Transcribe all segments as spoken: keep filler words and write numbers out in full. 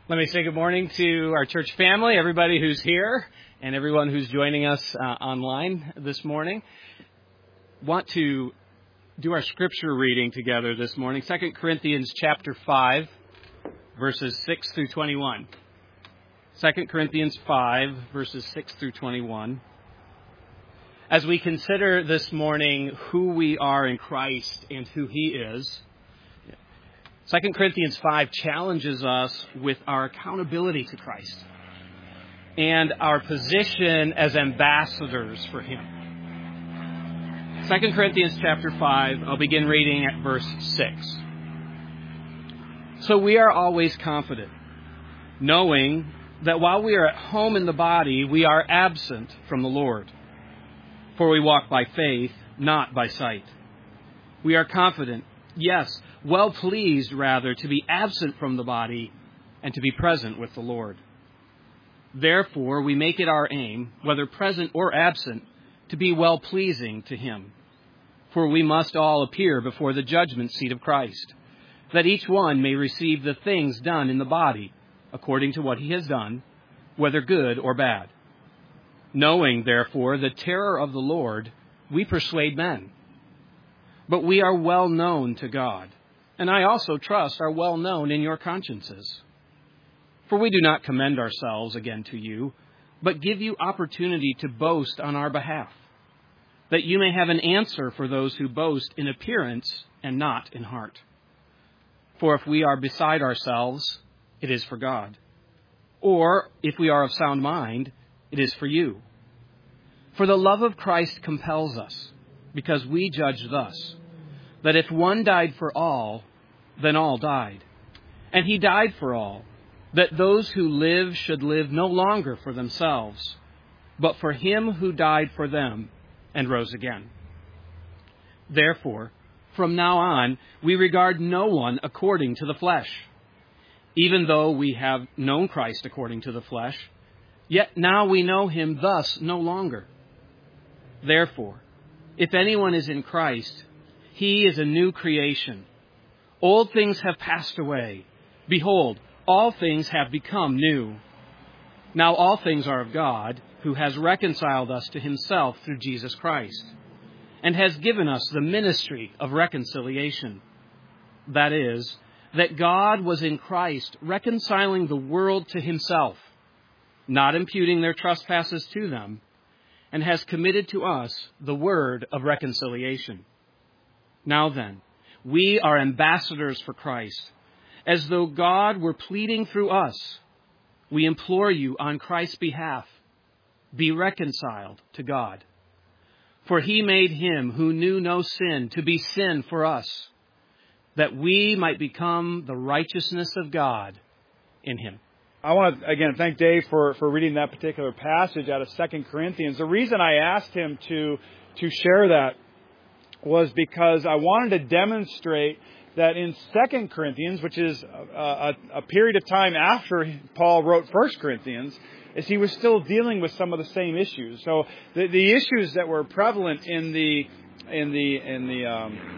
Let me say good morning to our church family, everybody who's here, and everyone who's joining us uh, online this morning. Want to do our scripture reading together this morning, Second Corinthians chapter five, verses six through twenty-one. Second Corinthians five, verses six through twenty-one. As we consider this morning who we are in Christ and who He is, Second Corinthians five challenges us with our accountability to Christ and our position as ambassadors for Him. Second Corinthians chapter five, I'll begin reading at verse six. So we are always confident, knowing that while we are at home in the body, we are absent from the Lord. For we walk by faith, not by sight. We are confident, yes, well pleased rather to be absent from the body and to be present with the Lord. Therefore, we make it our aim, whether present or absent, to be well pleasing to Him. For we must all appear before the judgment seat of Christ, that each one may receive the things done in the body according to what he has done, whether good or bad. Knowing, therefore, the terror of the Lord, we persuade men. But we are well known to God, and I also trust are well known in your consciences. For we do not commend ourselves again to you, but give you opportunity to boast on our behalf, that you may have an answer for those who boast in appearance and not in heart. For if we are beside ourselves, it is for God. Or if we are of sound mind, it is for you. For the love of Christ compels us, because we judge thus, that if one died for all, then all died. And He died for all, that those who live should live no longer for themselves, but for Him who died for them and rose again. Therefore, from now on, we regard no one according to the flesh. Even though we have known Christ according to the flesh, yet now we know Him thus no longer. Therefore, if anyone is in Christ, he is a new creation. Old things have passed away. Behold, all things have become new. Now all things are of God, who has reconciled us to Himself through Jesus Christ, and has given us the ministry of reconciliation. That is, that God was in Christ reconciling the world to Himself, not imputing their trespasses to them, and has committed to us the word of reconciliation. Now then, we are ambassadors for Christ, as though God were pleading through us. We implore you on Christ's behalf, be reconciled to God. For He made Him who knew no sin to be sin for us, that we might become the righteousness of God in Him. I want to, again, thank Dave for, for reading that particular passage out of Second Corinthians. The reason I asked him to, to share that was because I wanted to demonstrate that in Second Corinthians, which is a, a, a period of time after Paul wrote First Corinthians, is he was still dealing with some of the same issues. So the, the issues that were prevalent in the in the in the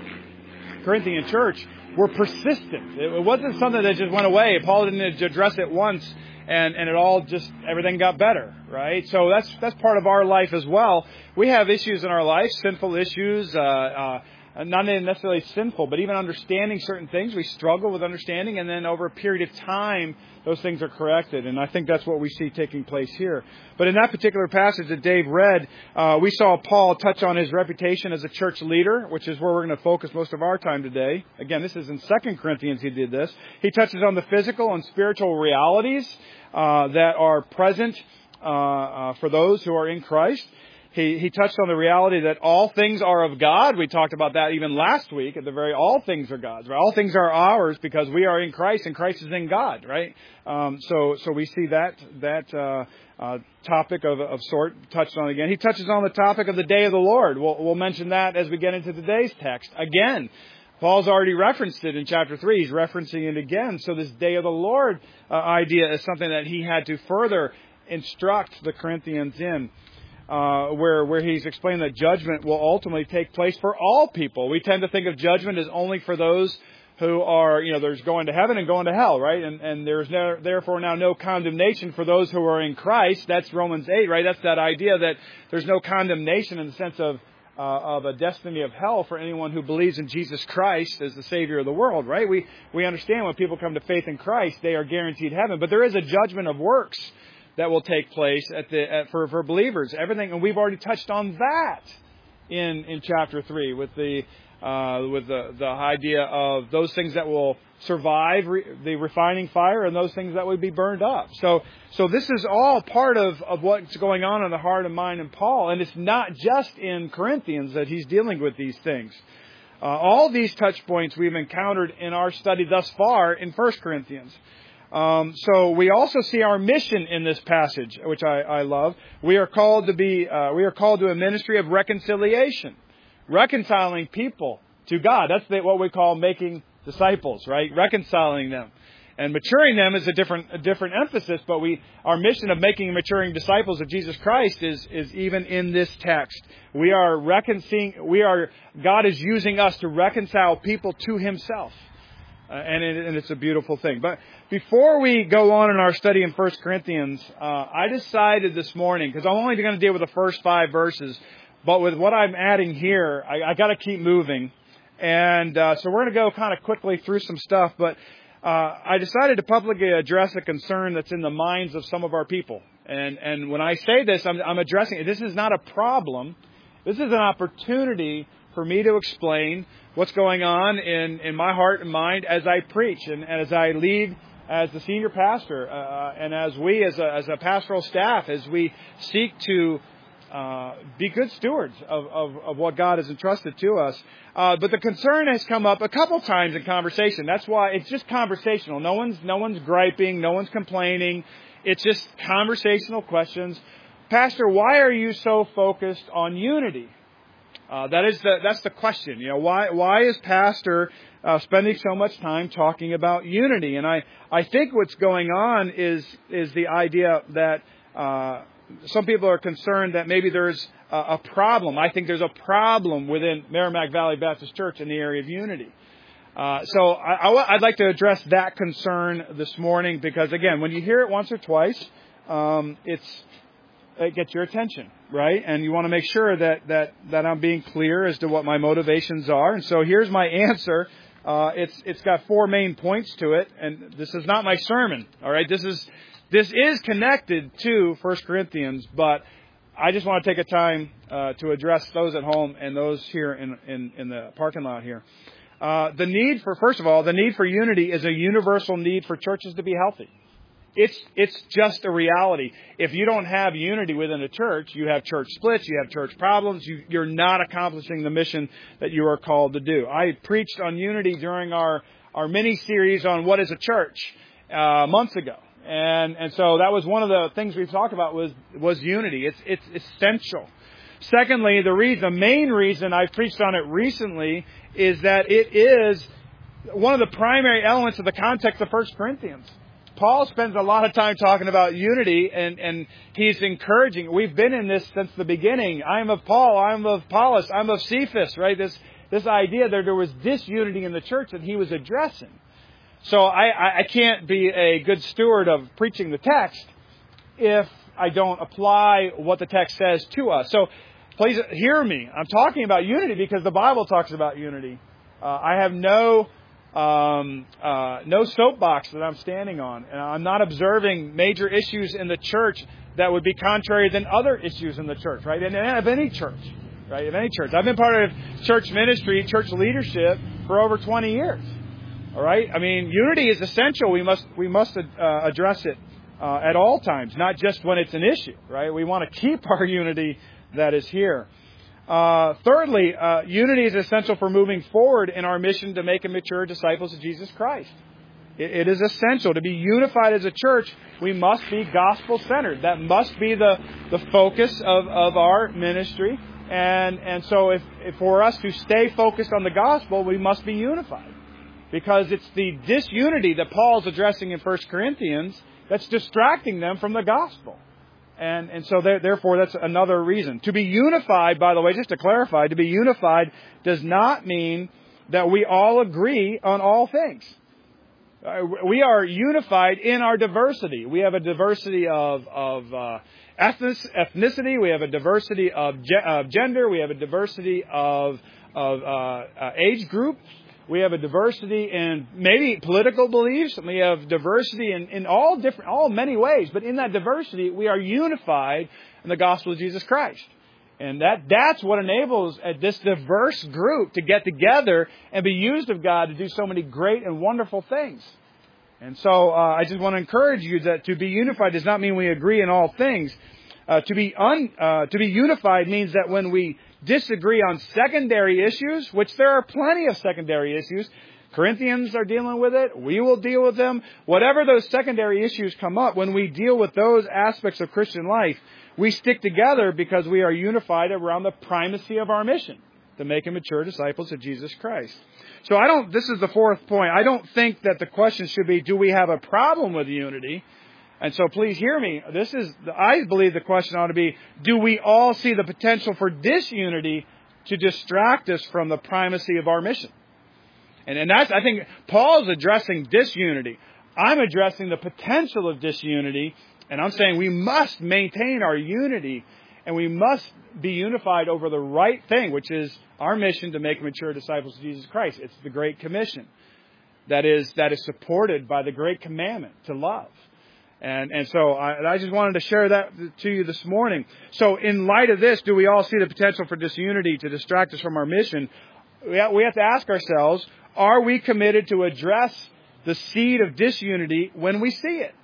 um, Corinthian church were persistent. It wasn't something that just went away. Paul didn't address it once and, and it all just, everything got better, right? So that's that's part of our life as well. We have issues in our life, sinful issues, uh, uh, not necessarily sinful, but even understanding certain things. We struggle with understanding, and then over a period of time, those things are corrected. And I think that's what we see taking place here. But in that particular passage that Dave read, uh, we saw Paul touch on his reputation as a church leader, which is where we're going to focus most of our time today. Again, this is in Second Corinthians he did this. He touches on the physical and spiritual realities uh, that are present uh, uh, for those who are in Christ. He, he touched on the reality that all things are of God. We talked about that even last week. At the very, all things are God's. Right? All things are ours because we are in Christ and Christ is in God. Right. Um, so, so we see that that uh, uh, topic of of sort touched on again. He touches on the topic of the day of the Lord. We'll, we'll mention that as we get into today's text again. Paul's already referenced it in chapter three. He's referencing it again. So this day of the Lord uh, idea is something that he had to further instruct the Corinthians in. Uh, where where he's explained that judgment will ultimately take place for all people. We tend to think of judgment as only for those who are, you know, there's going to heaven and going to hell, right? And, and there's no, therefore now no condemnation for those who are in Christ. That's Romans eight, right? That's that idea that there's no condemnation in the sense of uh, of a destiny of hell for anyone who believes in Jesus Christ as the Savior of the world, right? We we understand when people come to faith in Christ, they are guaranteed heaven. But there is a judgment of works that will take place at the at, for for believers. Everything, and we've already touched on that in in chapter three with the. Uh, with the, the idea of those things that will survive re- the refining fire and those things that would be burned up. So, so this is all part of, of what's going on in the heart and mind of Paul. And it's not just in Corinthians that he's dealing with these things. Uh, all these touch points we've encountered in our study thus far in First Corinthians. Um, so we also see our mission in this passage, which I, I love. We are called to be, uh, we are called to a ministry of reconciliation. Reconciling people to God. That's the, what we call making disciples, right? Reconciling them. And maturing them is a different a different emphasis, but we our mission of making and maturing disciples of Jesus Christ is is even in this text. We are reconciling, we are, God is using us to reconcile people to Himself. Uh, and, it, and it's a beautiful thing. But before we go on in our study in First Corinthians, uh, I decided this morning, because I'm only going to deal with the first five verses, but with what I'm adding here, I, I got to keep moving. And uh, so we're going to go kind of quickly through some stuff. But uh, I decided to publicly address a concern that's in the minds of some of our people. And and when I say this, I'm, I'm addressing it. This is not a problem. This is an opportunity for me to explain what's going on in, in my heart and mind as I preach and, and as I lead as the senior pastor uh, and as we as a, as a pastoral staff, as we seek to Uh, be good stewards of, of, of what God has entrusted to us. Uh, but the concern has come up a couple times in conversation. That's why it's just conversational. No one's, no one's griping. No one's complaining. It's just conversational questions. Pastor, why are you so focused on unity? Uh, that is the, that's the question. You know, why, why is Pastor uh, spending so much time talking about unity? And I, I think what's going on is, is the idea that, uh, some people are concerned that maybe there's a, a problem. I think there's a problem within Merrimack Valley Baptist Church in the area of unity. Uh, so I, I, I'd like to address that concern this morning because, again, when you hear it once or twice, um, it's it gets your attention, right? And you want to make sure that, that, that I'm being clear as to what my motivations are. And so here's my answer. Uh, it's it's got four main points to it, and this is not my sermon. All right, this is. This is connected to First Corinthians, but I just want to take a time uh, to address those at home and those here in, in, in the parking lot here. Uh, the need for, first of all, the need for unity is a universal need for churches to be healthy. It's it's just a reality. If you don't have unity within a church, you have church splits, you have church problems, you, you're not accomplishing the mission that you are called to do. I preached on unity during our, our mini-series on what is a church uh, months ago. And and so that was one of the things we've talked about was was unity. It's it's essential. Secondly, the reason, the main reason I've preached on it recently is that it is one of the primary elements of the context of First Corinthians. Paul spends a lot of time talking about unity, and, and he's encouraging. We've been in this since the beginning. I'm of Paul, I'm of Apollos, I'm of Cephas, right? This this idea that there was disunity in the church that he was addressing. So I, I can't be a good steward of preaching the text if I don't apply what the text says to us. So please hear me. I'm talking about unity because the Bible talks about unity. Uh, I have no um, uh, no soapbox that I'm standing on. And I'm not observing major issues in the church that would be contrary than other issues in the church, right? And of any church, right? Of any church. I've been part of church ministry, church leadership for over twenty years. All right. I mean, unity is essential. We must we must uh, address it uh, at all times, not just when it's an issue. Right. We want to keep our unity that is here. Uh, thirdly, uh, unity is essential for moving forward in our mission to make and mature disciples of Jesus Christ. It, it is essential to be unified as a church. We must be gospel centered. That must be the the focus of, of our ministry. And and so if, if for us to stay focused on the gospel, we must be unified. Because it's the disunity that Paul's addressing in First Corinthians that's distracting them from the gospel. And and so therefore that's another reason. To be unified, by the way, just to clarify, to be unified does not mean that we all agree on all things. Uh, we are unified in our diversity. We have a diversity of, of uh, ethnicity. We have a diversity of, ge- of gender. We have a diversity of, of uh, uh, age groups. We have a diversity in maybe political beliefs. We have diversity in, in all different, all many ways. But in that diversity, we are unified in the gospel of Jesus Christ. And that that's what enables uh, this diverse group to get together and be used of God to do so many great and wonderful things. And so uh, I just want to encourage you that to be unified does not mean we agree in all things. Uh, to be un, uh, to be unified means that when we disagree on secondary issues, which there are plenty of secondary issues, Corinthians are dealing with it, we will deal with them. Whatever those secondary issues come up, when we deal with those aspects of Christian life, we stick together because we are unified around the primacy of our mission, to make and mature disciples of Jesus Christ. So I don't, this is the fourth point. I don't think that the question should be, do we have a problem with unity? And so please hear me. This is, I believe the question ought to be, do we all see the potential for disunity to distract us from the primacy of our mission? And, and that's, I think, Paul's addressing disunity. I'm addressing the potential of disunity. And I'm saying we must maintain our unity, and we must be unified over the right thing, which is our mission to make mature disciples of Jesus Christ. It's the Great Commission that is that is supported by the Great Commandment to love. And and so I, I just wanted to share that to you this morning. So in light of this, do we all see the potential for disunity to distract us from our mission? We have, we have to ask ourselves, are we committed to address the seed of disunity when we see it?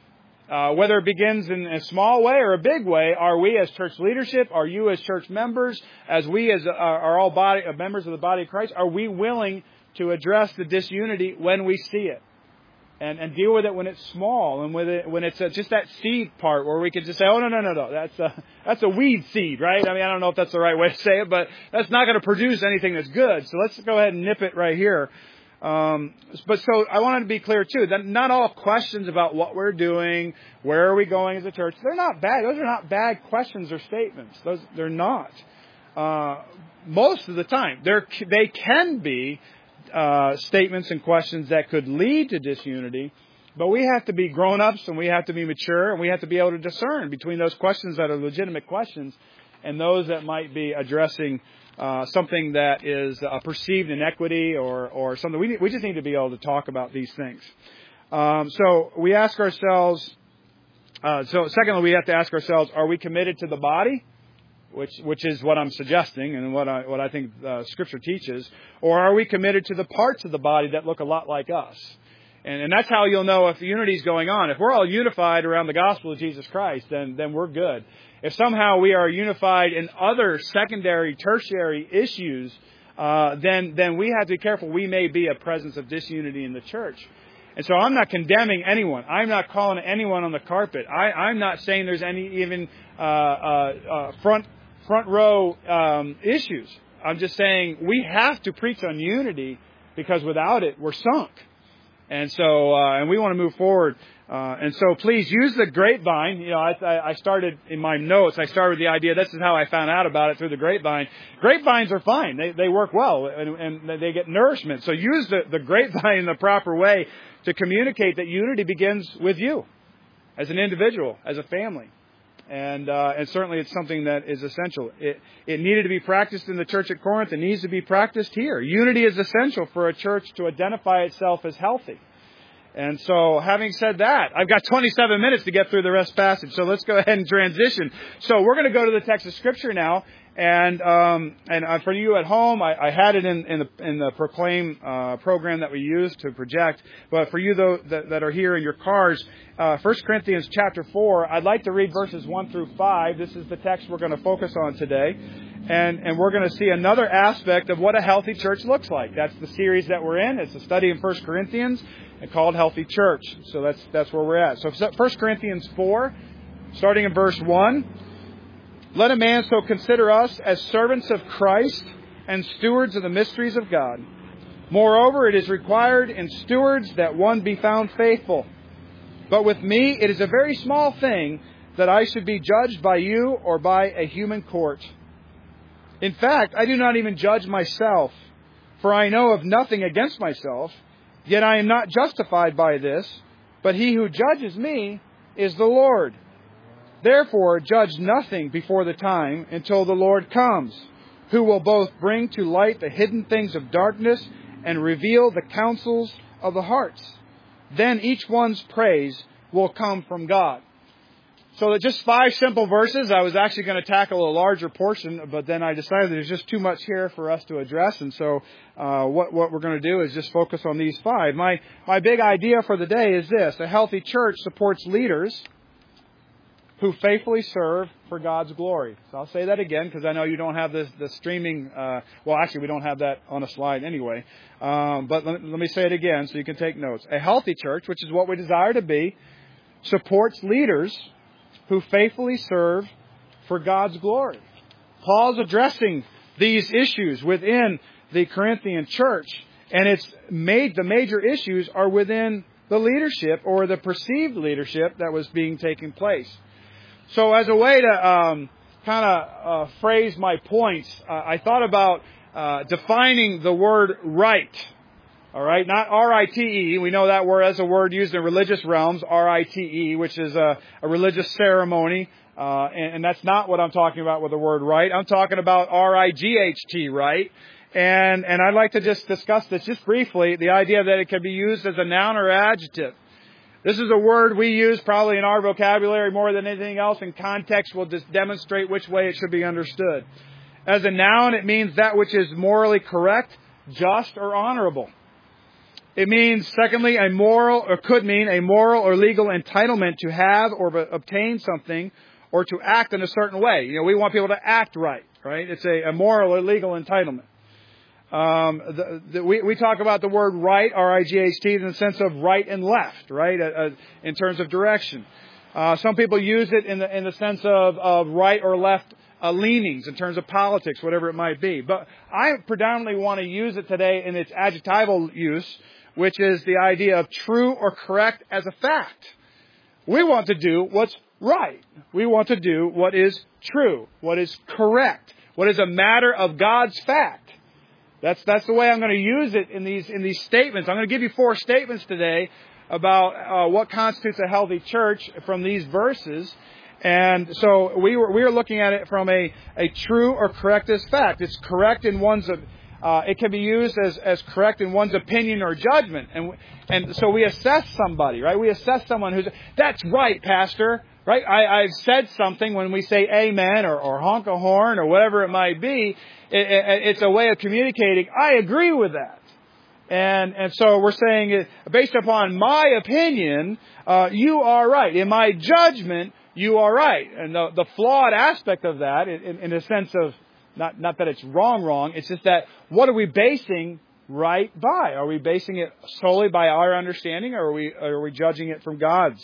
Uh, whether it begins in a small way or a big way, are we as church leadership, are you as church members, as we as uh, are all body uh, members of the body of Christ, are we willing to address the disunity when we see it? And, and deal with it when it's small and with it when it's uh, just that seed part where we can just say, oh, no, no, no, no, that's a, that's a weed seed, right? I mean, I don't know if that's the right way to say it, but that's not going to produce anything that's good. So let's go ahead and nip it right here. Um, but so I wanted to be clear too that not all questions about what we're doing, where are we going as a church, they're not bad. Those are not bad questions or statements. Those they're not. Uh, most of the time, there they can be uh, statements and questions that could lead to disunity. But we have to be grown-ups and we have to be mature and we have to be able to discern between those questions that are legitimate questions and those that might be addressing Uh, something that is a perceived inequity or, or something. We, we just need to be able to talk about these things. Um, so we ask ourselves, uh, so secondly, we have to ask ourselves, are we committed to the body? Which, which is what I'm suggesting and what I, what I think uh, Scripture teaches. Or are we committed to the parts of the body that look a lot like us? And, and that's how you'll know if unity is going on. If we're all unified around the gospel of Jesus Christ, then, then we're good. If somehow we are unified in other secondary, tertiary issues, uh, then then we have to be careful. We may be a presence of disunity in the church. And so I'm not condemning anyone. I'm not calling anyone on the carpet. I, I'm not saying there's any even uh, uh, uh, front front row um, issues. I'm just saying we have to preach on unity because without it, we're sunk. And so, uh, and we want to move forward. Uh, and so please use the grapevine. You know, I, I started in my notes, I started with the idea, this is how I found out about it through the grapevine. Grapevines are fine. They, they work well and, and they get nourishment. So use the, the grapevine in the proper way to communicate that unity begins with you as an individual, as a family. And, uh, and certainly it's something that is essential. It, it needed to be practiced in the church at Corinth. It needs to be practiced here. Unity is essential for a church to identify itself as healthy. And so, having said that, I've got twenty-seven minutes to get through the rest passage. So let's go ahead and transition. So we're going to go to the text of Scripture now. And um, and uh, for you at home, I, I had it in, in the in the Proclaim uh, program that we use to project. But for you though that, that are here in your cars, uh, First Corinthians chapter four, I'd like to read verses one through five. This is the text we're going to focus on today. And and we're going to see another aspect of what a healthy church looks like. That's the series that we're in. It's a study in First Corinthians called Healthy Church. So that's that's where we're at. So First Corinthians four, starting in verse one. Let a man so consider us as servants of Christ and stewards of the mysteries of God. Moreover, it is required in stewards that one be found faithful. But with me, it is a very small thing that I should be judged by you or by a human court. In fact, I do not even judge myself, For I know of nothing against myself, yet I am not justified by this, but he who judges me is the Lord. Therefore, judge nothing before the time until the Lord comes, who will both bring to light the hidden things of darkness and reveal the counsels of the hearts. Then each one's praise will come from God. So just five simple verses. I was actually going to tackle a larger portion, but then I decided there's just too much here for us to address. And so uh, what, what we're going to do is just focus on these five. My, my big idea for the day is this. A healthy church supports leaders who faithfully serve for God's glory. So I'll say that again because I know you don't have this, the streaming. Uh, well, actually, we don't have that on a slide anyway. Um, but let, let me say it again so you can take notes. A healthy church, which is what we desire to be, supports leaders who faithfully serve for God's glory. Paul's addressing these issues within the Corinthian church, and it's made the major issues are within the leadership or the perceived leadership that was being taking place. So as a way to um, kind of uh, phrase my points, uh, I thought about uh, defining the word right. All right, not R I T E. We know that word as a word used in religious realms, R I T E, which is a, a religious ceremony. Uh, and, and that's not what I'm talking about with the word right. I'm talking about R I G H T, right? And, and I'd like to just discuss this just briefly, the idea that it can be used as a noun or adjective. This is a word we use probably in our vocabulary more than anything else, and context will just demonstrate which way it should be understood. As a noun, it means that which is morally correct, just, or honorable. It means, secondly, a moral, or could mean a moral or legal entitlement to have or obtain something or to act in a certain way. You know, we want people to act right, right? It's a, a moral or legal entitlement. Um, the, the, we, we talk about the word right, R I G H T, in the sense of right and left, right, uh, uh, in terms of direction. Uh, some people use it in the, in the sense of, of right or left uh, leanings, in terms of politics, whatever it might be. But I predominantly want to use it today in its adjectival use, which is the idea of true or correct as a fact. We want to do what's right. We want to do what is true, what is correct, what is a matter of God's fact. That's that's the way I'm going to use it in these in these statements. I'm going to give you four statements today about uh, what constitutes a healthy church from these verses. And so we were we are looking at it from a, a true or correct as fact. It's correct in one's uh, it can be used as, as correct in one's opinion or judgment. And and so we assess somebody, right? We assess someone who's that's right, Pastor. Right? I, I've said something when we say amen or, or honk a horn or whatever it might be. It, it, it's a way of communicating, I agree with that. And and so we're saying, based upon my opinion, uh, you are right. In my judgment, you are right. And the, the flawed aspect of that, in, in a sense of, not, not that it's wrong, wrong, it's just that what are we basing right by? Are we basing it solely by our understanding, or are we, or are we judging it from God's?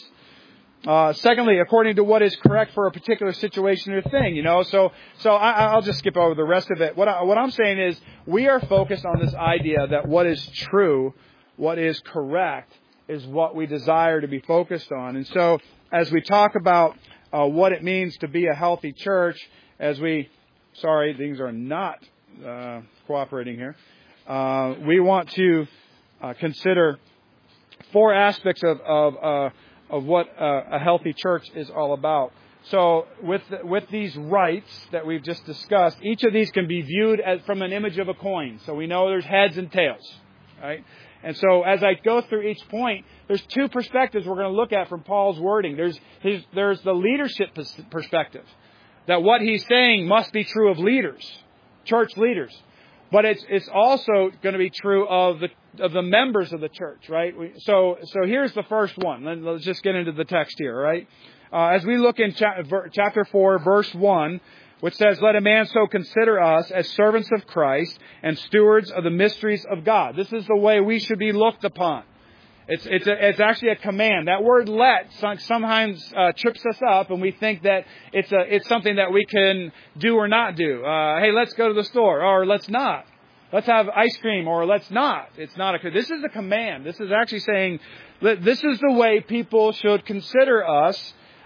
Uh, secondly, according to what is correct for a particular situation or thing, you know, so, so I, I'll just skip over the rest of it. What I, what I'm saying is we are focused on this idea that what is true, what is correct is what we desire to be focused on. And so as we talk about, uh, what it means to be a healthy church, as we, sorry, things are not, uh, cooperating here. Uh, we want to, uh, consider four aspects of, of, uh, of what uh, a healthy church is all about. So with the, with these rights that we've just discussed, each of these can be viewed as from an image of a coin. So we know there's heads and tails, right? And so as I go through each point, there's two perspectives we're going to look at from Paul's wording. There's his, there's the leadership perspective, that what he's saying must be true of leaders, church leaders. But it's it's also going to be true of the of the members of the church, right? We, so so here's the first one. Let, let's just get into the text here, right? Uh, as we look in cha- chapter four, verse one, which says, "Let a man so consider us as servants of Christ and stewards of the mysteries of God." This is the way we should be looked upon. It's it's a, it's actually a command. That word "let" sometimes uh, trips us up, and we think that it's a it's something that we can do or not do. Uh, hey, let's go to the store, or let's not. Let's have ice cream, or let's not. It's not a. This is a command. This is actually saying that this is the way people should consider us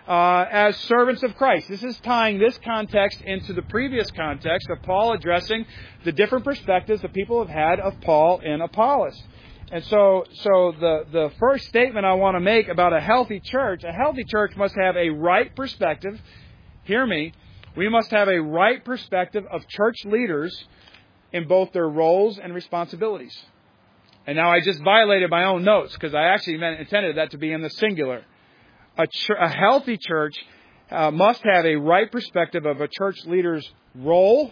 uh, as servants of Christ. This is tying this context into the previous context of Paul addressing the different perspectives that people have had of Paul and Apollos. And so, so the, the first statement I want to make about a healthy church, a healthy church must have a right perspective. Hear me. We must have a right perspective of church leaders in both their roles and responsibilities. And now I just violated my own notes because I actually meant, intended that to be in the singular. A, ch- a healthy church uh, must have a right perspective of a church leader's role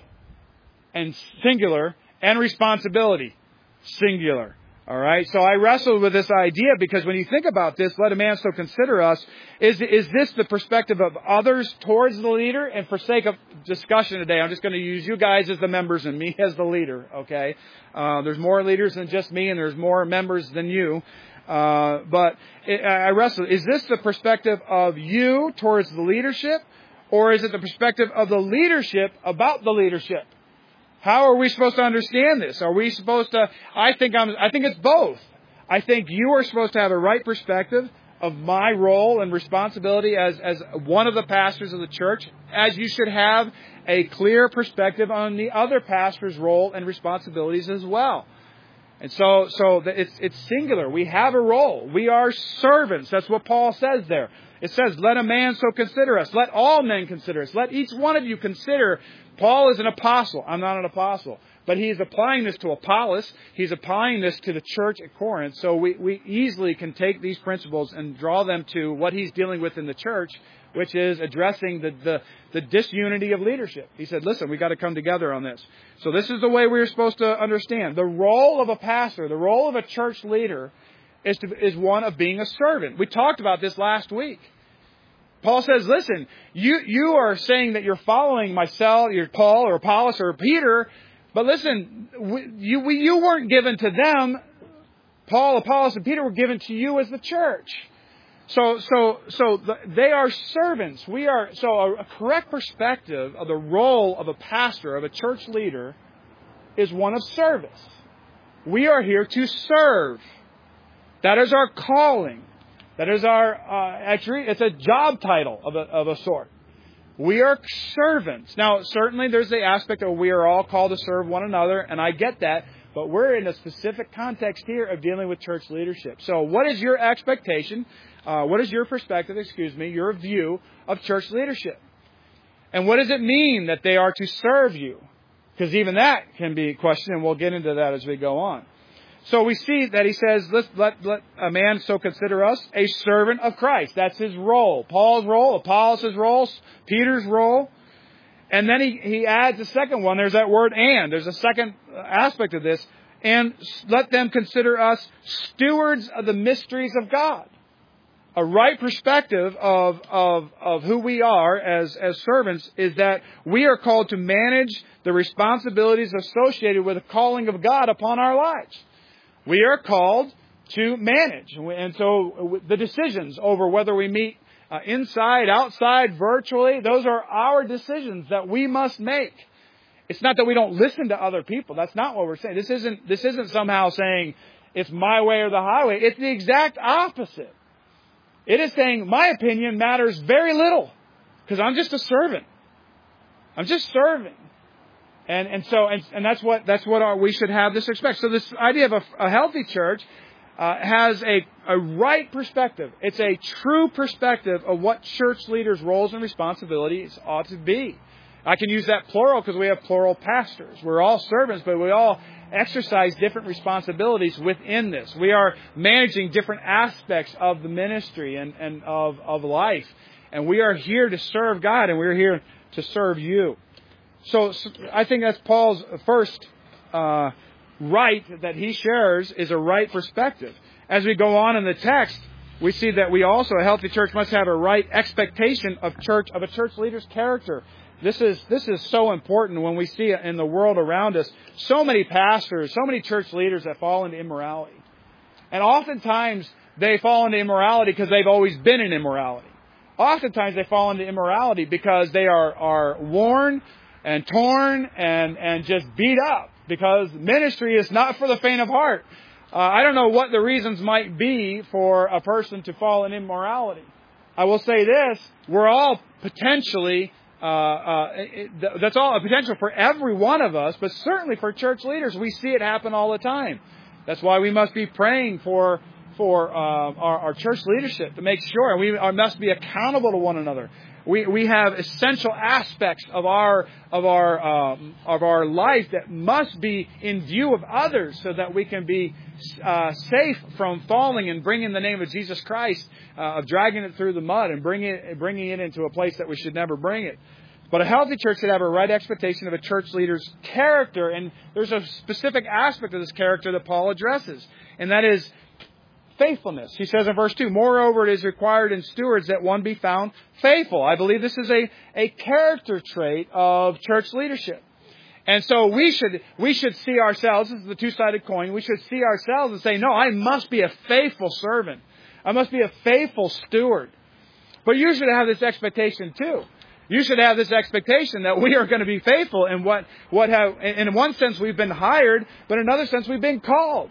and singular and responsibility, singular. All right, so I wrestled with this idea because when you think about this, let a man so consider us, is, is this the perspective of others towards the leader? And for sake of discussion today, I'm just going to use you guys as the members and me as the leader, okay? Uh, there's more leaders than just me and there's more members than you. Uh, but it, I wrestled, is this the perspective of you towards the leadership? Or is it the perspective of the leadership about the leadership? How are we supposed to understand this? Are we supposed to, I think I'm, I think it's both. I think you are supposed to have a right perspective of my role and responsibility as, as one of the pastors of the church, as you should have a clear perspective on the other pastor's role and responsibilities as well. And so, so it's, it's singular. We have a role. We are servants. That's what Paul says there. It says, let a man so consider us. Let all men consider us. Let each one of you consider. Paul is an apostle. I'm not an apostle. But he's applying this to Apollos. He's applying this to the church at Corinth. So we, we easily can take these principles and draw them to what he's dealing with in the church, which is addressing the, the, the disunity of leadership. He said, listen, we've got to come together on this. So this is the way we're supposed to understand. The role of a pastor, the role of a church leader, is, to, is one of being a servant. We talked about this last week. Paul says, listen, you, you are saying that you're following myself, you're Paul or Apollos or Peter, but listen, we, you, we, you weren't given to them. Paul, Apollos, and Peter were given to you as the church. So, so, so the, they are servants. We are, so a, a correct perspective of the role of a pastor, of a church leader, is one of service. We are here to serve. That is our calling. That is our, uh, actually, it's a job title of a, of a sort. We are servants. Now, certainly there's the aspect of we are all called to serve one another, and I get that, but we're in a specific context here of dealing with church leadership. So what is your expectation, uh, what is your perspective, excuse me, your view of church leadership? And what does it mean that they are to serve you? Because even that can be questioned, and we'll get into that as we go on. So we see that he says, let, let, let a man so consider us a servant of Christ. That's his role. Paul's role, Apollos' role, Peter's role. And then he, he adds a second one. There's that word and. There's a second aspect of this. And let them consider us stewards of the mysteries of God. A right perspective of, of, of who we are as, as servants is that we are called to manage the responsibilities associated with the calling of God upon our lives. We are called to manage. And so the decisions over whether we meet uh, inside, outside, virtually, those are our decisions that we must make. It's not that we don't listen to other people. That's not what we're saying. This isn't, this isn't somehow saying it's my way or the highway. It's the exact opposite. It is saying my opinion matters very little because I'm just a servant. I'm just serving. And and so and, and that's what that's what our, we should have this respect. So this idea of a, a healthy church uh, has a a right perspective. It's a true perspective of what church leaders' roles and responsibilities ought to be. I can use that plural because we have plural pastors. We're all servants, but we all exercise different responsibilities within this. We are managing different aspects of the ministry and, and of, of life. And we are here to serve God, and we're here to serve you. So, so I think that's Paul's first uh, right that he shares is a right perspective. As we go on in the text, we see that we also, a healthy church must have a right expectation of church of a church leader's character. This is this is so important when we see it in the world around us. So many pastors, so many church leaders that fall into immorality. And oftentimes they fall into immorality because they've always been in immorality. Oftentimes they fall into immorality because they are, are worn and torn and, and just beat up, because ministry is not for the faint of heart. Uh, I don't know what the reasons might be for a person to fall in immorality. I will say this, we're all potentially, uh, uh, it, that's all a potential for every one of us, but certainly for church leaders, we see it happen all the time. That's why we must be praying for for uh, our, our church leadership to make sure, and we are, must be accountable to one another. We we have essential aspects of our of our um, of our life that must be in view of others, so that we can be uh, safe from falling and bringing the name of Jesus Christ, uh, of dragging it through the mud and bringing it bringing it into a place that we should never bring it. But a healthy church should have a right expectation of a church leader's character, and there's a specific aspect of this character that Paul addresses, and that is faithfulness. He says in verse two, moreover, it is required in stewards that one be found faithful. I believe this is a, a character trait of church leadership. And so we should we should see ourselves, this is the two-sided coin, we should see ourselves and say, no, I must be a faithful servant. I must be a faithful steward. But you should have this expectation too. You should have this expectation that we are going to be faithful in what, what have, in one sense we've been hired, but in another sense we've been called.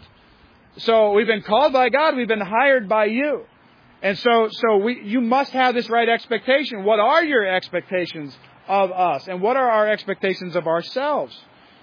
So we've been called by God, we've been hired by you. And so, so we, you must have this right expectation. What are your expectations of us? And what are our expectations of ourselves?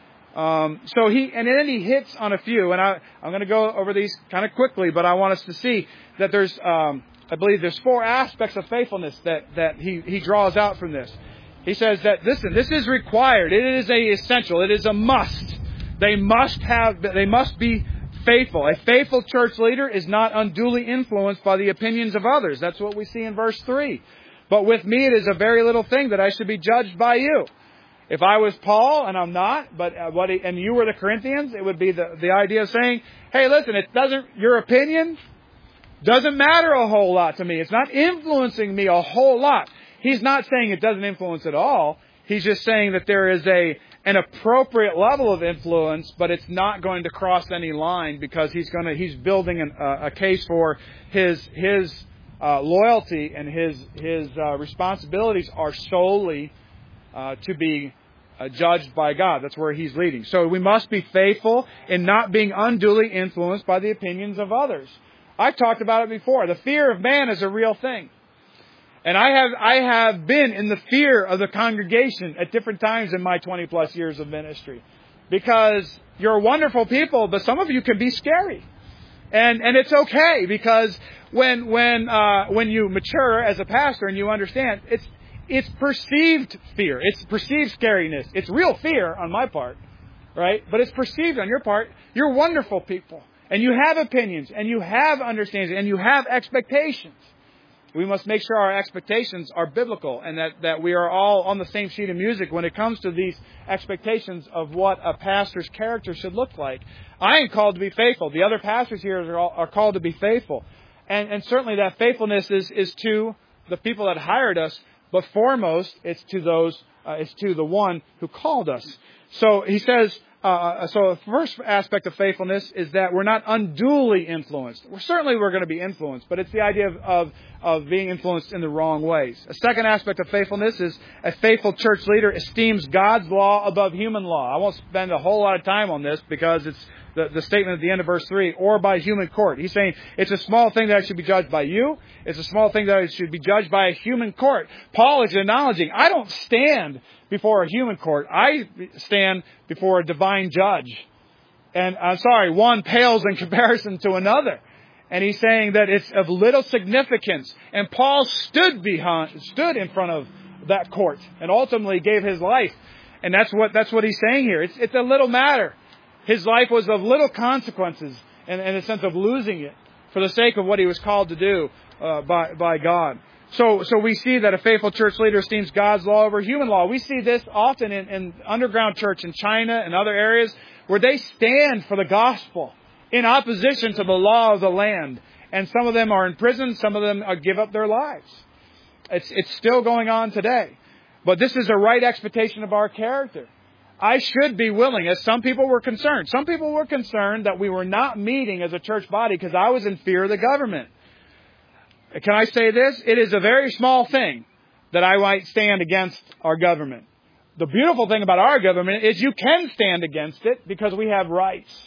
Um, so he, and then he hits on a few, and I, I'm going to go over these kind of quickly, but I want us to see that there's, um, I believe there's four aspects of faithfulness that, that he, he draws out from this. He says that, listen, this is required. It is a essential. It is a must. They must have, they must be faithful. A faithful church leader is not unduly influenced by the opinions of others. That's what we see in verse three. But with me it is a very little thing that I should be judged by you. If I was Paul, and I'm not, but uh, what he, and you were the Corinthians, it would be the, the idea of saying, hey, listen, it doesn't, your opinion doesn't matter a whole lot to me. It's not influencing me a whole lot. He's not saying it doesn't influence at all. He's just saying that there is a an appropriate level of influence, but it's not going to cross any line, because he's going to he's building an, uh, a case for his his uh, loyalty, and his his uh, responsibilities are solely uh, to be uh, judged by God. That's where he's leading. So we must be faithful in not being unduly influenced by the opinions of others. I've talked about it before. The fear of man is a real thing. And I have I have been in the fear of the congregation at different times in my twenty plus years of ministry. Because you're wonderful people, but some of you can be scary. And and it's okay, because when when uh, when you mature as a pastor and you understand, it's it's perceived fear. It's perceived scariness. It's real fear on my part, right? But it's perceived on your part. You're wonderful people. And you have opinions, and you have understanding, and you have expectations. We must make sure our expectations are biblical, and that, that we are all on the same sheet of music when it comes to these expectations of what a pastor's character should look like. I am called to be faithful. The other pastors here are, all, are called to be faithful. And, and certainly that faithfulness is, is to the people that hired us, but foremost it's to those, uh, it's to the one who called us. So he says, Uh, so the first aspect of faithfulness is that we're not unduly influenced. We're, certainly we're going to be influenced, but it's the idea of, of, of being influenced in the wrong ways. A second aspect of faithfulness is a faithful church leader esteems God's law above human law. I won't spend a whole lot of time on this, because it's the, the statement at the end of verse three, or by human court. He's saying it's a small thing that I should be judged by you. It's a small thing that I should be judged by a human court. Paul is acknowledging, I don't stand before a human court. I stand before a divine judge. And I'm sorry, one pales in comparison to another. And he's saying that it's of little significance. And Paul stood behind, stood in front of that court and ultimately gave his life. And that's what that's what he's saying here. It's it's a little matter. His life was of little consequences, in, in the sense of losing it for the sake of what he was called to do uh, by by God. So, so we see that a faithful church leader esteems God's law over human law. We see this often in, in underground church in China and other areas where they stand for the gospel in opposition to the law of the land. And some of them are in prison. Some of them are, give up their lives. It's, it's still going on today. But this is a right expectation of our character. I should be willing, as some people were concerned. Some people were concerned that we were not meeting as a church body because I was in fear of the government. Can I say this? It is a very small thing that I might stand against our government. The beautiful thing about our government is you can stand against it because we have rights.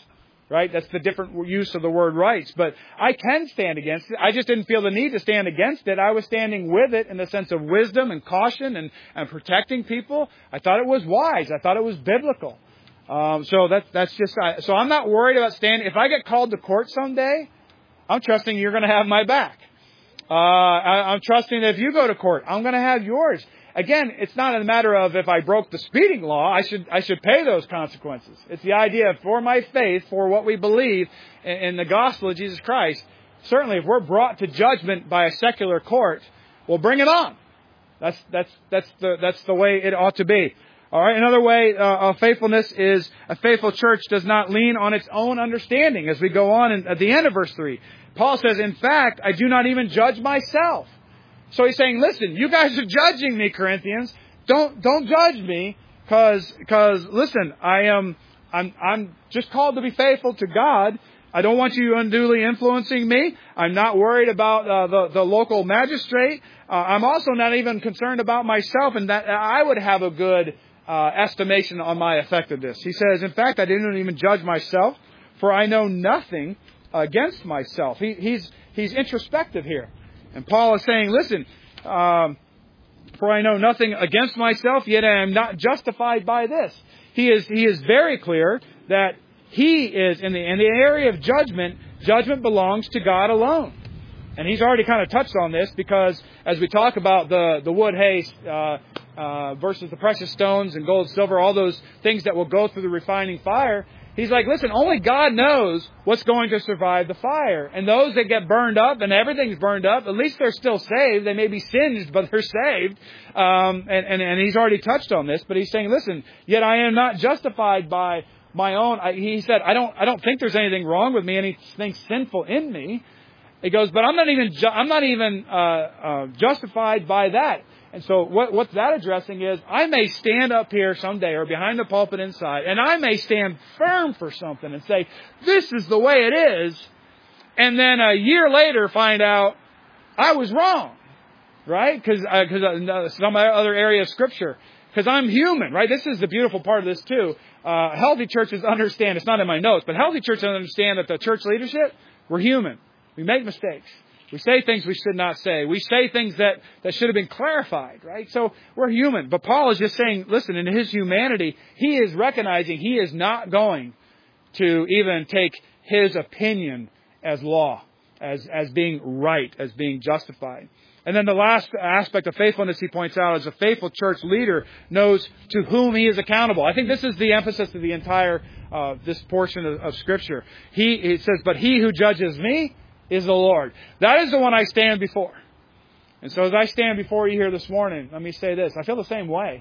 right? That's the different use of the word rights. But I can stand against it. I just didn't feel the need to stand against it. I was standing with it in the sense of wisdom and caution and, and protecting people. I thought it was wise. I thought it was biblical. Um, so that, that's just, so I'm not worried about standing. If I get called to court someday, I'm trusting you're going to have my back. Uh, I, I'm trusting that if you go to court, I'm going to have yours. Again, it's not a matter of if I broke the speeding law, I should I should pay those consequences. It's the idea of for my faith, for what we believe in, in the gospel of Jesus Christ. Certainly, if we're brought to judgment by a secular court, well, bring it on. That's that's that's the that's the way it ought to be. All right. Another way uh, of faithfulness is a faithful church does not lean on its own understanding. As we go on in, at the end of verse three, Paul says, "In fact, I do not even judge myself." So he's saying, listen, you guys are judging me, Corinthians. Don't don't judge me, because because listen, I am I'm I'm just called to be faithful to God. I don't want you unduly influencing me. I'm not worried about uh, the the local magistrate. Uh, I'm also not even concerned about myself, and that I would have a good uh, estimation on my effectiveness. He says, in fact, I didn't even judge myself, for I know nothing against myself. He, he's he's introspective here. And Paul is saying, listen, um, for I know nothing against myself, yet I am not justified by this. He is he is very clear that he is, in the in the area of judgment, judgment belongs to God alone. And he's already kind of touched on this, because as we talk about the, the wood, hay, uh, uh, versus the precious stones and gold, silver, all those things that will go through the refining fire, he's like, listen, only God knows what's going to survive the fire. And those that get burned up and everything's burned up, at least they're still saved. They may be singed, but they're saved. Um, and, and, and he's already touched on this, but he's saying, listen, yet I am not justified by my own. I, he said, I don't, I don't think there's anything wrong with me, anything sinful in me. He goes, but I'm not even, ju- I'm not even uh, uh, justified by that. And so what, what that addressing is, I may stand up here someday or behind the pulpit inside, and I may stand firm for something and say, this is the way it is, and then a year later find out I was wrong, right? Because uh, some other area of Scripture. Because I'm human, right? This is the beautiful part of this too. Uh, healthy churches understand, it's not in my notes, but healthy churches understand that the church leadership, we're human. We make mistakes. We say things we should not say. We say things that, that should have been clarified, right? So we're human. But Paul is just saying, listen, in his humanity, he is recognizing he is not going to even take his opinion as law, as, as being right, as being justified. And then the last aspect of faithfulness he points out is a faithful church leader knows to whom he is accountable. I think this is the emphasis of the entire, uh, this portion of, of Scripture. He, he says, but he who judges me is the Lord. That is the one I stand before. And so as I stand before you here this morning, let me say this. I feel the same way.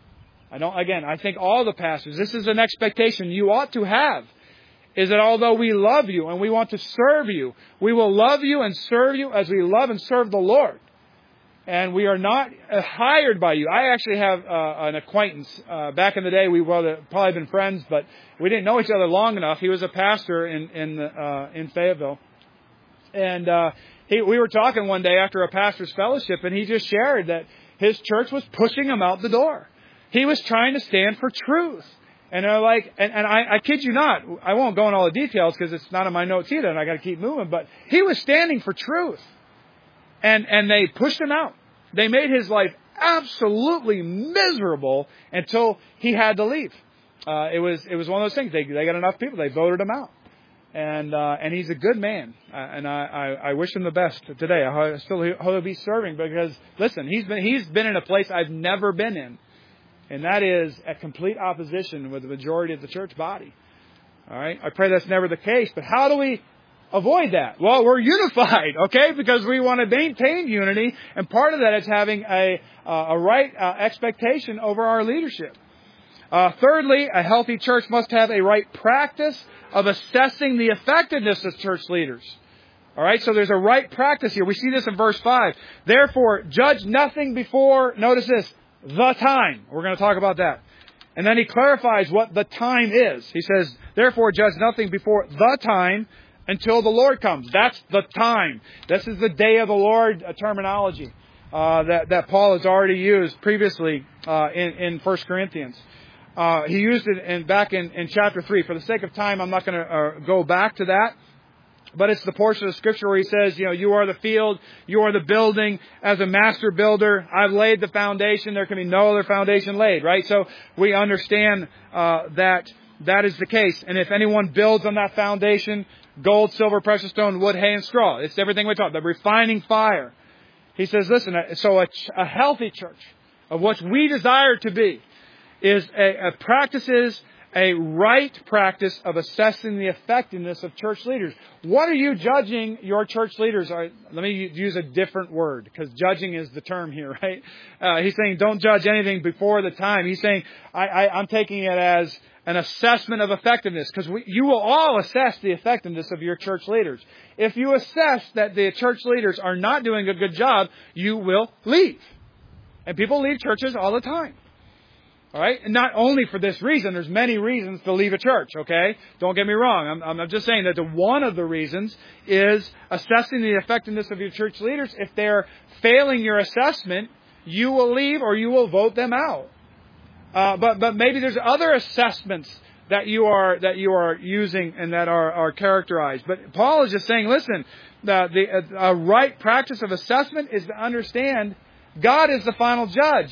I don't, again, I think all the pastors, this is an expectation you ought to have, is that although we love you and we want to serve you, we will love you and serve you as we love and serve the Lord. And we are not hired by you. I actually have uh, an acquaintance. Uh, back in the day, we would have probably been friends, but we didn't know each other long enough. He was a pastor in in, uh, in Fayetteville. And uh, he, we were talking one day after a pastor's fellowship, and he just shared that his church was pushing him out the door. He was trying to stand for truth. And they're like, and, and I, I kid you not, I won't go into all the details because it's not in my notes either, and I got to keep moving. But he was standing for truth, and and they pushed him out. They made his life absolutely miserable until he had to leave. Uh, it was it was one of those things. They they got enough people. They voted him out. And uh, and he's a good man, uh, and I, I, I wish him the best today. I still hope he'll be serving, because listen, he's been he's been in a place I've never been in, and that is at complete opposition with the majority of the church body. All right, I pray that's never the case. But how do we avoid that? Well, we're unified, okay, because we want to maintain unity, and part of that is having a uh, a right uh, expectation over our leadership. Uh, thirdly, a healthy church must have a right practice of assessing the effectiveness of church leaders. All right, so there's a right practice here. We see this in verse five. Therefore, judge nothing before, notice this, the time. We're going to talk about that. And then he clarifies what the time is. He says, therefore, judge nothing before the time until the Lord comes. That's the time. This is the day of the Lord uh, terminology uh, that, that Paul has already used previously uh, in, in First Corinthians. Uh, he used it in, back in, in chapter three. For the sake of time, I'm not going to uh, go back to that. But it's the portion of Scripture where he says, you know, you are the field, you are the building. As a master builder, I've laid the foundation. There can be no other foundation laid, right? So we understand uh, that that is the case. And if anyone builds on that foundation, gold, silver, precious stone, wood, hay, and straw. It's everything we talk about, the refining fire. He says, listen, so a, a healthy church of what we desire to be is a, a practices a right practice of assessing the effectiveness of church leaders. What are you judging your church leaders? Let me use a different word, because judging is the term here, right? Uh, he's saying don't judge anything before the time. He's saying I, I, I'm taking it as an assessment of effectiveness, because you will all assess the effectiveness of your church leaders. If you assess that the church leaders are not doing a good job, you will leave. And people leave churches all the time. All right? And not only for this reason. There's many reasons to leave a church, okay? Don't get me wrong. I'm, I'm just saying that the, one of the reasons is assessing the effectiveness of your church leaders. If they're failing your assessment, you will leave or you will vote them out. Uh, but but maybe there's other assessments that you are that you are using and that are, are characterized. But Paul is just saying, listen, the, the a right practice of assessment is to understand God is the final judge.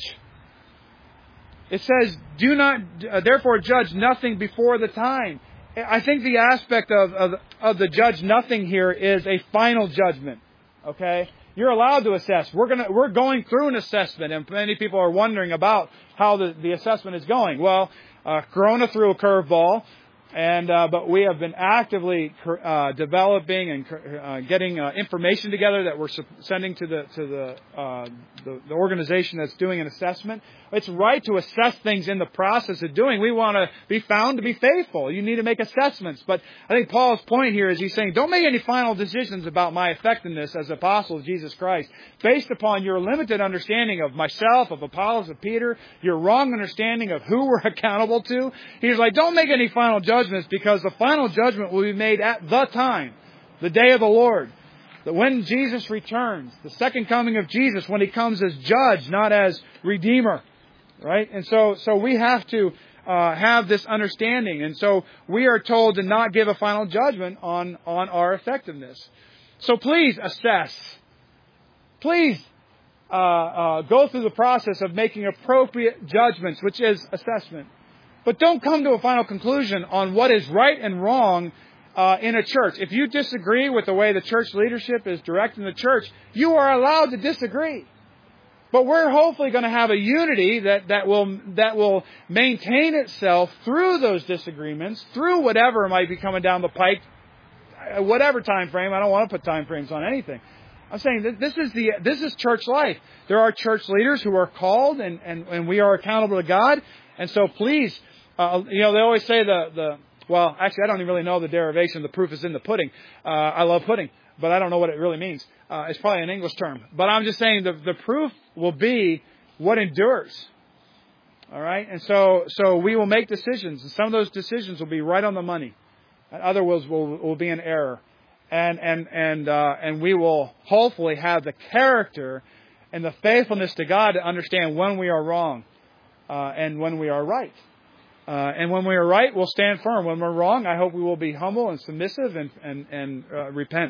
It says, do not, uh, therefore judge nothing before the time. I think the aspect of, of, of the judge nothing here is a final judgment. Okay? You're allowed to assess. We're gonna, we're going through an assessment, and many people are wondering about how the, the assessment is going. Well, uh, Corona threw a curveball, and uh, but we have been actively uh, developing and uh, getting uh, information together that we're sending to the to the, uh, the the organization that's doing an assessment. It's right to assess things in the process of doing. We want to be found to be faithful. You need to make assessments. But I think Paul's point here is he's saying, don't make any final decisions about my effectiveness as apostle of Jesus Christ based upon your limited understanding of myself, of Apollos, of Peter, your wrong understanding of who we're accountable to. He's like, don't make any final judgments, because the final judgment will be made at the time, the day of the Lord. That when Jesus returns, the second coming of Jesus, when He comes as judge, not as redeemer. Right? And so, so we have to uh, have this understanding. And so we are told to not give a final judgment on, on our effectiveness. So please assess. Please uh, uh, go through the process of making appropriate judgments, which is assessment. But don't come to a final conclusion on what is right and wrong uh, in a church. If you disagree with the way the church leadership is directing the church, you are allowed to disagree. But we're hopefully going to have a unity that, that will that will maintain itself through those disagreements, through whatever might be coming down the pike, whatever time frame. I don't want to put time frames on anything. I'm saying that this is the this is church life. There are church leaders who are called, and, and, and we are accountable to God. And so please, uh, you know, they always say the, the, well, actually, I don't even really know the derivation. The proof is in the pudding. Uh, I love pudding, but I don't know what it really means. Uh, it's probably an English term. But I'm just saying the, the proof will be what endures. All right? And so so we will make decisions, and some of those decisions will be right on the money, and other ones will, will be in error. And and and uh, and we will hopefully have the character and the faithfulness to God to understand when we are wrong uh, and when we are right. Uh, and when we are right, we'll stand firm. When we're wrong, I hope we will be humble and submissive and and, and uh, repent.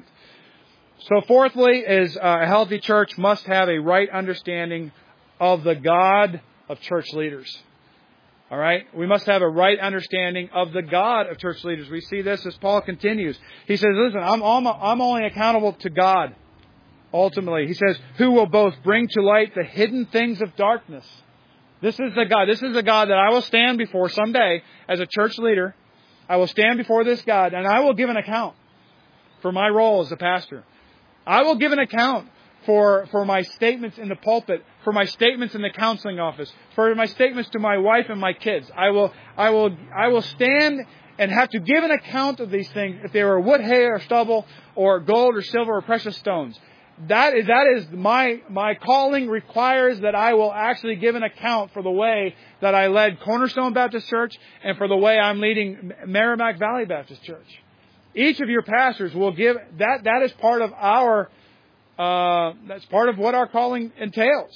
So fourthly is uh, a healthy church must have a right understanding of the God of church leaders. All right? We must have a right understanding of the God of church leaders. We see this as Paul continues. He says, listen, I'm, I'm only accountable to God, ultimately. He says, who will both bring to light the hidden things of darkness. This is the God. This is the God that I will stand before someday as a church leader. I will stand before this God, and I will give an account for my role as a pastor. I will give an account for, for my statements in the pulpit, for my statements in the counseling office, for my statements to my wife and my kids. I will, I will, I will stand and have to give an account of these things, if they were wood, hay, or stubble, or gold, or silver, or precious stones. That is, that is my, my calling requires that I will actually give an account for the way that I led Cornerstone Baptist Church and for the way I'm leading Merrimack Valley Baptist Church. Each of your pastors will give that. That is part of our. Uh, that's part of what our calling entails.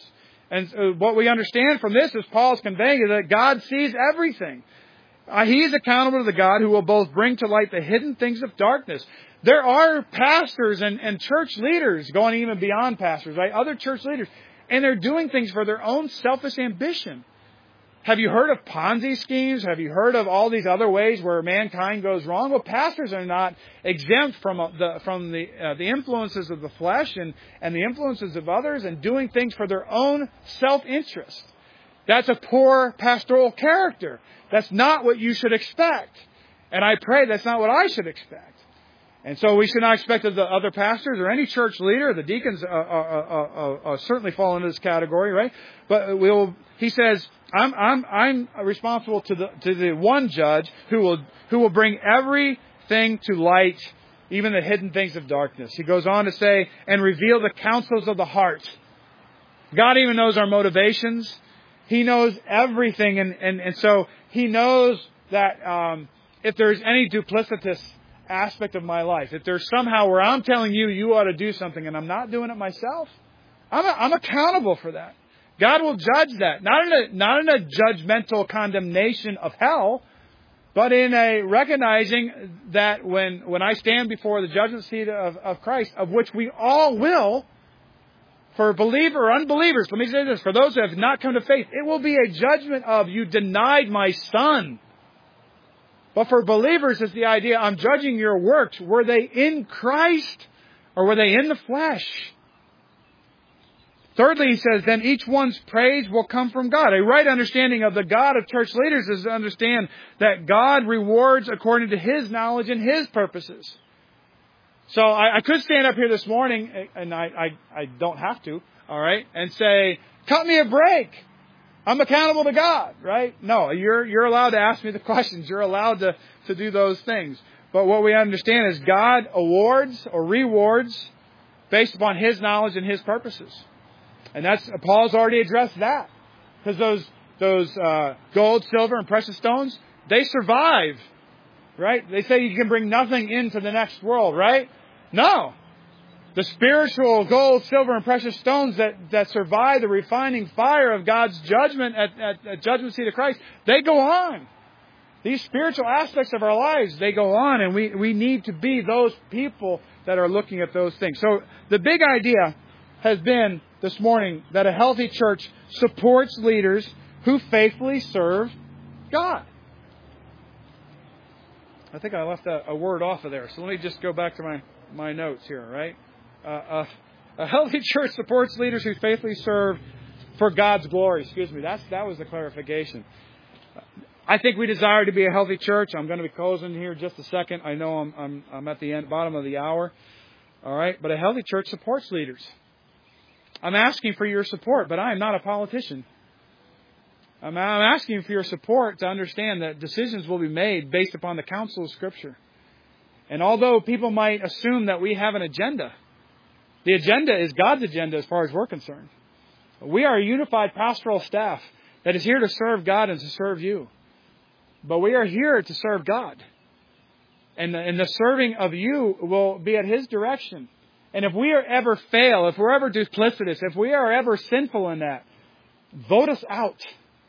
And uh, what we understand from this is Paul's conveying is that God sees everything. Uh, he is accountable to the God who will both bring to light the hidden things of darkness. There are pastors and, and church leaders, going even beyond pastors, right? Other church leaders. And they're doing things for their own selfish ambition. Have you heard of Ponzi schemes? Have you heard of all these other ways where mankind goes wrong? Well, pastors are not exempt from the from the uh, the influences of the flesh and, and the influences of others and doing things for their own self-interest. That's a poor pastoral character. That's not what you should expect. And I pray that's not what I should expect. And so we should not expect that the other pastors or any church leader, the deacons, uh, uh, uh, uh, uh, certainly fall into this category, right? But we'll, he says, I'm, I'm, I'm responsible to the, to the one judge who will, who will bring everything to light, even the hidden things of darkness. He goes on to say, and reveal the counsels of the heart. God even knows our motivations. He knows everything. And, and, and so He knows that, um, if there's any duplicitous aspect of my life, if there's somehow where I'm telling you you ought to do something and I'm not doing it myself, I'm, a, I'm accountable for that. God will judge that, not in a not in a judgmental condemnation of hell, but in a recognizing that when when I stand before the judgment seat of, of Christ, of which we all will, for believer or unbelievers, let me say this, for those who have not come to faith, it will be a judgment of you denied my Son. But for believers, it's the idea, I'm judging your works. Were they in Christ or were they in the flesh? Thirdly, he says, then each one's praise will come from God. A right understanding of the God of church leaders is to understand that God rewards according to His knowledge and His purposes. So I, I could stand up here this morning, and I, I, I don't have to, all right, and say, cut me a break. I'm accountable to God, right? No, you're you're allowed to ask me the questions. You're allowed to, to do those things. But what we understand is God awards or rewards based upon His knowledge and His purposes. And that's Paul's already addressed that. Because those those uh, gold, silver, and precious stones, they survive, right? They say you can bring nothing into the next world, right? No. The spiritual gold, silver, and precious stones that, that survive the refining fire of God's judgment at, at the judgment seat of Christ, they go on. These spiritual aspects of our lives, they go on, and we, we need to be those people that are looking at those things. So the big idea has been this morning that a healthy church supports leaders who faithfully serve God. I think I left a, a word off of there, so let me just go back to my, my notes here, right? Uh, a, a healthy church supports leaders who faithfully serve for God's glory. Excuse me. That's that was the clarification. I think we desire to be a healthy church. I'm going to be closing here in just a second. I know I'm I'm, I'm at the end, bottom of the hour. All right, but a healthy church supports leaders. I'm asking for your support, but I am not a politician. I'm, I'm asking for your support to understand that decisions will be made based upon the counsel of Scripture. And although people might assume that we have an agenda, the agenda is God's agenda as far as we're concerned. We are a unified pastoral staff that is here to serve God and to serve you. But we are here to serve God. And the, and the serving of you will be at His direction. And if we are ever fail, if we're ever duplicitous, if we are ever sinful in that, vote us out.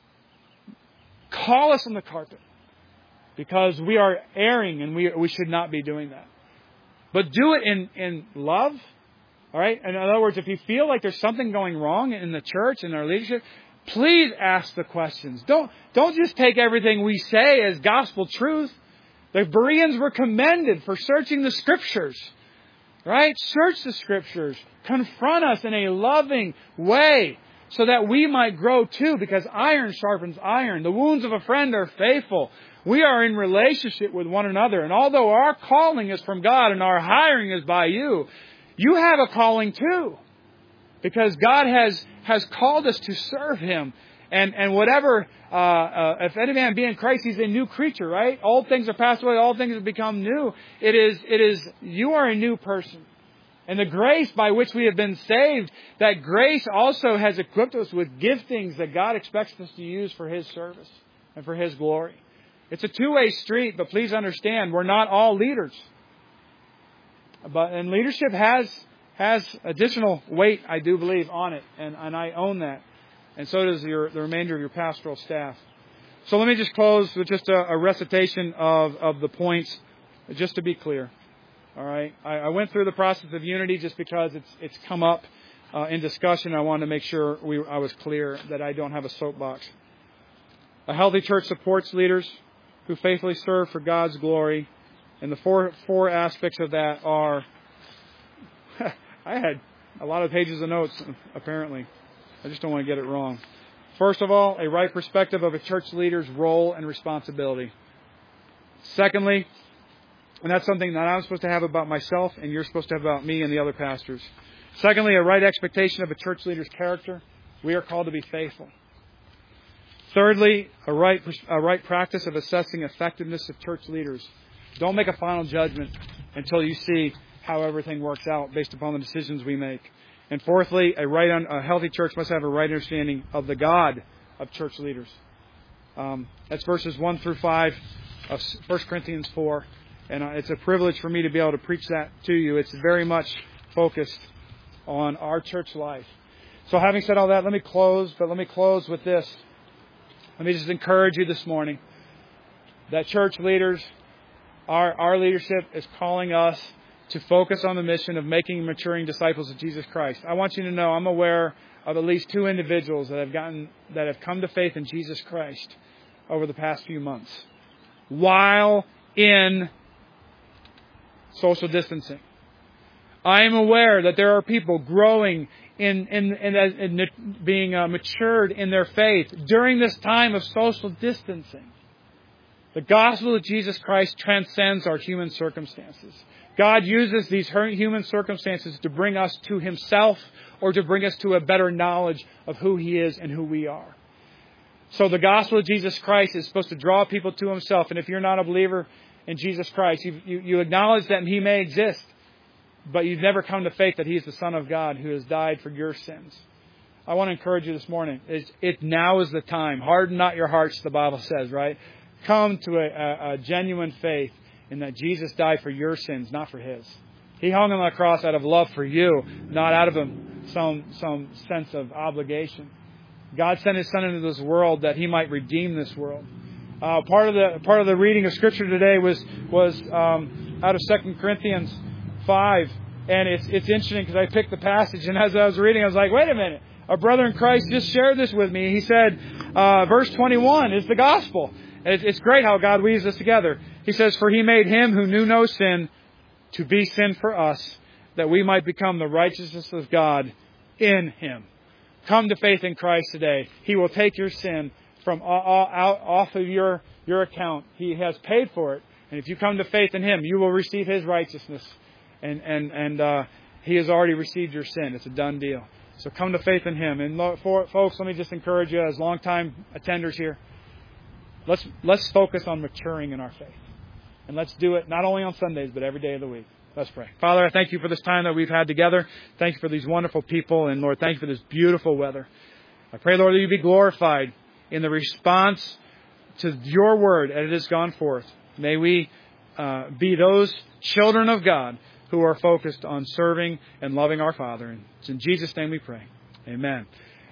Call us on the carpet. Because we are erring and we we should not be doing that. But do it in, in love. All right? In other words, if you feel like there's something going wrong in the church and our leadership, please ask the questions. Don't, don't just take everything we say as gospel truth. The Bereans were commended for searching the Scriptures. Right? Search the Scriptures. Confront us in a loving way so that we might grow too, because iron sharpens iron. The wounds of a friend are faithful. We are in relationship with one another. And although our calling is from God and our hiring is by you, you have a calling too. Because God has, has called us to serve Him. And, and whatever, uh, uh, if any man be in Christ, he's a new creature, right? All things are passed away, all things have become new. It is, it is, you are a new person. And the grace by which we have been saved, that grace also has equipped us with giftings that God expects us to use for His service and for His glory. It's a two-way street, but please understand, we're not all leaders. But and leadership has has additional weight, I do believe, on it, and, and I own that. And so does your, the remainder of your pastoral staff. So let me just close with just a, a recitation of, of the points, just to be clear. All right. I, I went through the process of unity just because it's it's come up uh, in discussion. I wanted to make sure we, I was clear that I don't have a soapbox. A healthy church supports leaders who faithfully serve for God's glory. And the four four aspects of that are, I had a lot of pages of notes, apparently. I just don't want to get it wrong. First of all, a right perspective of a church leader's role and responsibility. Secondly, and that's something that I'm supposed to have about myself and you're supposed to have about me and the other pastors. Secondly, a right expectation of a church leader's character. We are called to be faithful. Thirdly, a right, a right practice of assessing effectiveness of church leaders. Don't make a final judgment until you see how everything works out based upon the decisions we make. And fourthly, a right, a healthy church must have a right understanding of the God of church leaders. Um, that's verses one through five of First Corinthians four. And it's a privilege for me to be able to preach that to you. It's very much focused on our church life. So having said all that, let me close, but let me close with this. Let me just encourage you this morning that church leaders, our, our leadership is calling us to focus on the mission of making and maturing disciples of Jesus Christ. I want you to know I'm aware of at least two individuals that have gotten that have come to faith in Jesus Christ over the past few months while in social distancing. I am aware that there are people growing in, in, in, in being uh, matured in their faith during this time of social distancing. The gospel of Jesus Christ transcends our human circumstances. God uses these human circumstances to bring us to Himself or to bring us to a better knowledge of who He is and who we are. So the gospel of Jesus Christ is supposed to draw people to Himself. And if you're not a believer in Jesus Christ, you, you, you acknowledge that He may exist, but you've never come to faith that He is the Son of God who has died for your sins. I want to encourage you this morning. It, it now is the time. Harden not your hearts, the Bible says, right? Come to a, a, a genuine faith in that Jesus died for your sins, not for His. He hung on the cross out of love for you, not out of some, some sense of obligation. God sent His Son into this world that He might redeem this world. Uh, part of the part of the reading of Scripture today was was um, out of Second Corinthians five, and it's it's interesting because I picked the passage, and as I was reading, I was like, wait a minute, a brother in Christ just shared this with me. He said, uh, verse twenty-one is the gospel. And it's, it's great how God weaves this together. He says, "For He made Him who knew no sin to be sin for us, that we might become the righteousness of God in Him." Come to faith in Christ today. He will take your sin from all, all, out off of your, your account. He has paid for it. And if you come to faith in Him, you will receive His righteousness. And and and uh, He has already received your sin. It's a done deal. So come to faith in Him. And lo, for, folks, let me just encourage you as longtime attenders here. Let's let's focus on maturing in our faith. And let's do it not only on Sundays, but every day of the week. Let's pray. Father, I thank You for this time that we've had together. Thank You for these wonderful people. And Lord, thank You for this beautiful weather. I pray, Lord, that You be glorified in the response to Your word as it has gone forth. May we uh, be those children of God who are focused on serving and loving our Father. And it's in Jesus' name we pray. Amen.